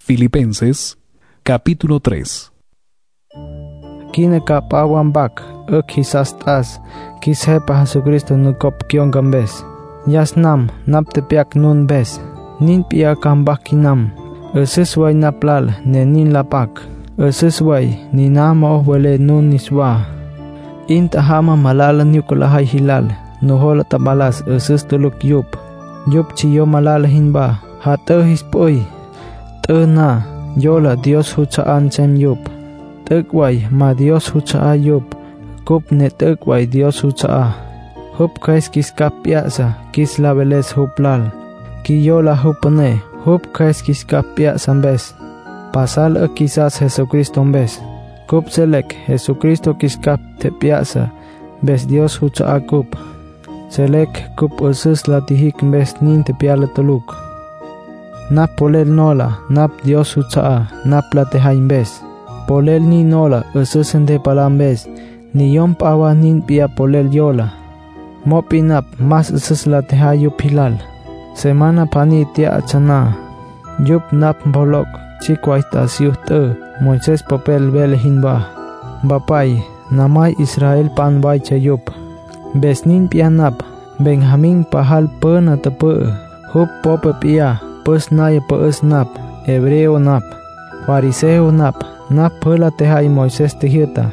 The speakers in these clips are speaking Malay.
Filipenses, capítulo 3. Kina kapawan bak, quizás tas, quizá Jesucristo no cop kiongam bes. Yasnam, napte piak nun bes. Nin piakam bakinam. Esesway naplal, ne nin lapak. Esesway, ni nama wele nun niswa. Inta hama malala nyukulahay hilal. Nuhola tabalas, eses tuluk yup. Yup chiyo malala hinba. Hata hispoy. Na, yola Dios huchaan sem yup. Tekway ma Dios huchaa yup. Kup ne tekway Dios huchaa. Hup kais kis kapiasa, kis labeles huplal. Ki yola hupane, hup kais kis kapiasa bes. Pasal quizás Jesucristo bes. Kup selek Jesucristo kis kap te piasa, bes Dios huchaa kup. Selek kup usus latihik bes nin te piala tuluk. Nap polel nola, nap Dios huchaa, nap latehain bes. Polel ni nola, ususen de palambes, ni yom pawa nin pia polel yola. Mopi nap, mas usus latehayu pilal. Semana pani tia achana. Yup nap bolok, chikwaita siuhte, Moises papel bele hinba. Bapay, namay Israel pan baycha yup. Bes nin pia nap, Benjamin pahal pena tepe, hup pope pia. Pues naya pues nap, hebreo nap, fariseo nap pela tehai Moises tejita.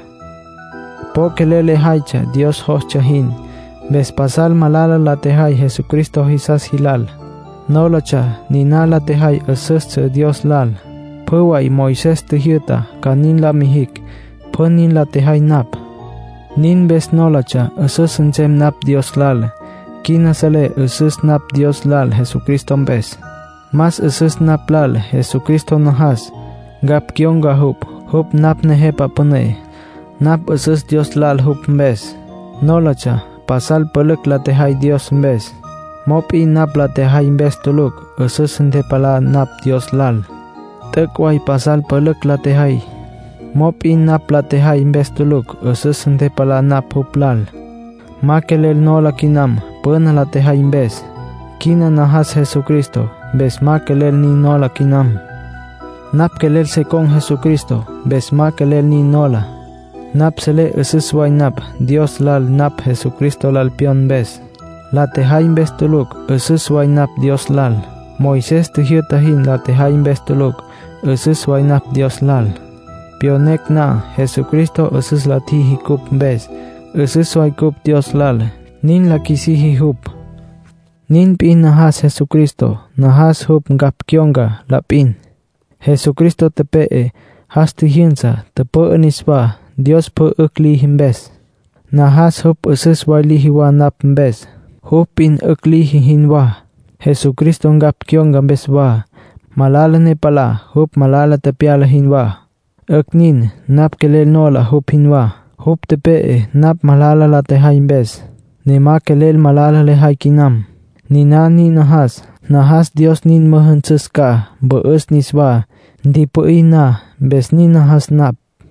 Pokelele haicha, Dios hoschahin, bes pasal malala la tehai Jesucristo hisas hilal. No lacha, ni na la tehai asus Dios lal. Puway Moises tejita, kanin la mihik, punin la tehai nap. Nin bes no lacha, asus encem nap Dios lal. Kina sale asus nap Dios lal Jesucristo bes. Mas eses naplal Jesucristo nahas. Gap kionga hup nap nehepa pune. Nap eses Dios lal hup mbes. No lacha, pasal peluk la tehai Dios mbes. Mopi nap la tehai mbes tuluk, eses pala nap Dios lal. Tekway pasal peluk la tehai. Mopi nap la tehai mbes tuluk, eses pala nap hup lal. Makelel no la kinam, pena la tehai mbes. Kina nahas Jesucristo. Bes ma kelel ni nola kinam. Nap kelel se con Jesucristo, bes ma kelel ni nola. Nap sele esusway nap, Dios lal nap Jesucristo lal pion bes. La tehain bes tuluk, esusway nap Dios lal. Moises tehiutahin la tehain bes tuluk, esusway nap Dios lal. Pionek na, Jesucristo esus la tihi kup bes, esusway kup Dios lal, nin la kisihi hup. Nin pin nahas Jesucristo, nahas hup ngap kionga la pin. Jesucristo tepe has tihinsa, tepe nisba, Dios pe ukli himbes. Nahas hup usus wali hiwa nap mbes. Hup pin ukli hinwa. Jesucristo ngap kionga beswa. Malala ne pala, hup malala tepiala hinwa. Uknin, nap kelel nola hup hinwa. Hup tepe nap malala la tehai mbes. Nema kelel malala lehai kinam. Ni nani nahas Dios nin mahansuska, beus niswa, di puina, bes ni nahas nap.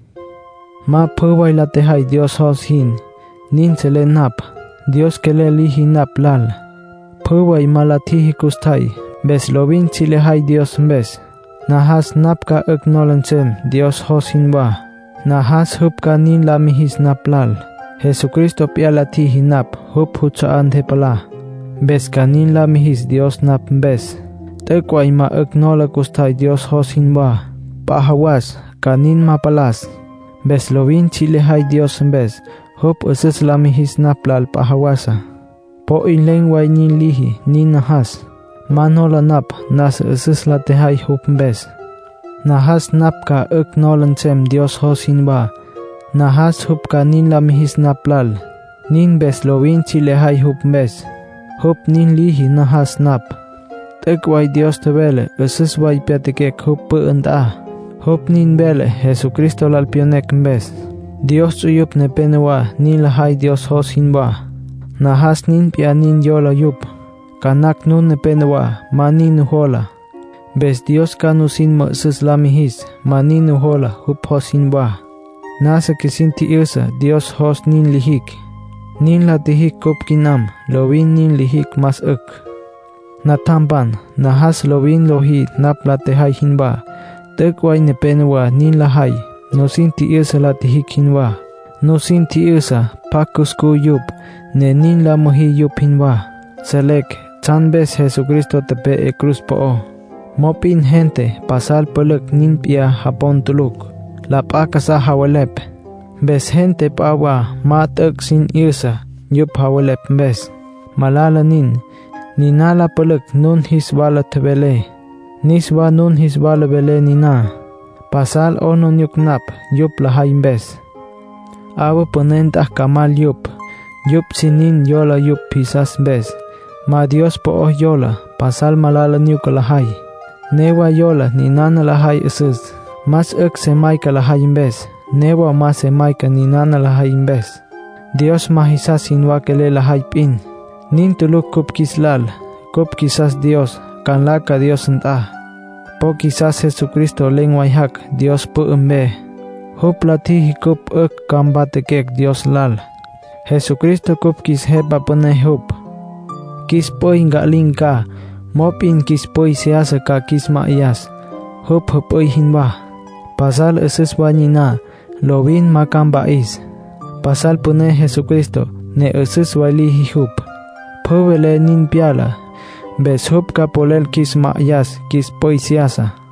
Ma puway la tehai Dios hos hin, nin sele nap, Dios kele lihi nap lal. Puway malatihi kustay, bes lovin chile hai Dios bes. Nahas nap ka nolansem, Dios hos hinwa. Nahas hup ka nin la mihis nap lal. Jesucristo pia latihi nap, hup huchaan te pala. Bes kanin la mihis Dios nap bes. Tekway ma nola kustay Dios hos hinwa. Pahawas, kanin ma palas. Bes lovin chile hai Dios bes. Hup usus la mihis nap lal pahawasa. Po inlen way nin lihi, nin nahas. Manola nap, nas usus la tehai hup bes. Nahas nap ka nolan sem Dios hos hinwa. Nahas hup kanin la mihis nap lal. Nin bes lovin chile hai hup bes. Hup nin lihi nahas nap. Tekway Dios te bele, usus way piatekek hup enda. Hup nin bele, Jesucristo lal pionek bes. Dios uyup ne penewa, nin lahai Dios hos hinwa. Nahas nin pia nin yola yup. Kanak nun ne penewa, ma nin uhola. Bes Dios kanusin ma usus lamihis, ma nin uhola, hup hos hinwa. Nasa kisinti usa, Dios hos nin lihik. Nin la tihik kup kinam, lovin nin lihik mas Natamban, nahas lovin lohi nap la tehai hinba. Tekway nepenwa nin lahay, no sin tiisa la tihikinwa, no sin tiisa pakusku yup, ne nin la muhi yup hinwa. Selek, chan bes Jesucristo tepe cruz po. Mopin gente pasal peluk nin pia hapon tuluk. La pakasa hawalep. Bes gente pawa matek sin isa yup hawalep bes. Malala nin, ninala peluk nun hisbala tebele. Niswa nun hisbala bele nina. Pasal onon yuknap yup lahay bes. Awa ponentah kamal yup. Yup sinin yola yup pisas bes. Ma Dios po yola pasal malala nyuk lahay. Newa yola ninana lahay isus. Mas semay ka lahay bes. Newa mas semay ka ninana lahay bes. Dios mahisas hinwa kele lahay pin. Nin tuluk kup kislal. Kup kisas Dios. Kanla ka Dios ntah. Po kisas Jesucristo lengway hak Dios po umbe. Hup lati kup kambate kek Dios lal. Jesucristo kup kis hepa pone hup. Kis poy ngaling ka. Mopin kis poy siasa ka kis maiyas. Hup poy hinwa. Pasal eses wanyina. Lobin makam bais. Pasal pone Jesucristo. Ne eses wali hup. Powele nin piala. Bes hup ka polel kis maiyas kis poy siasa.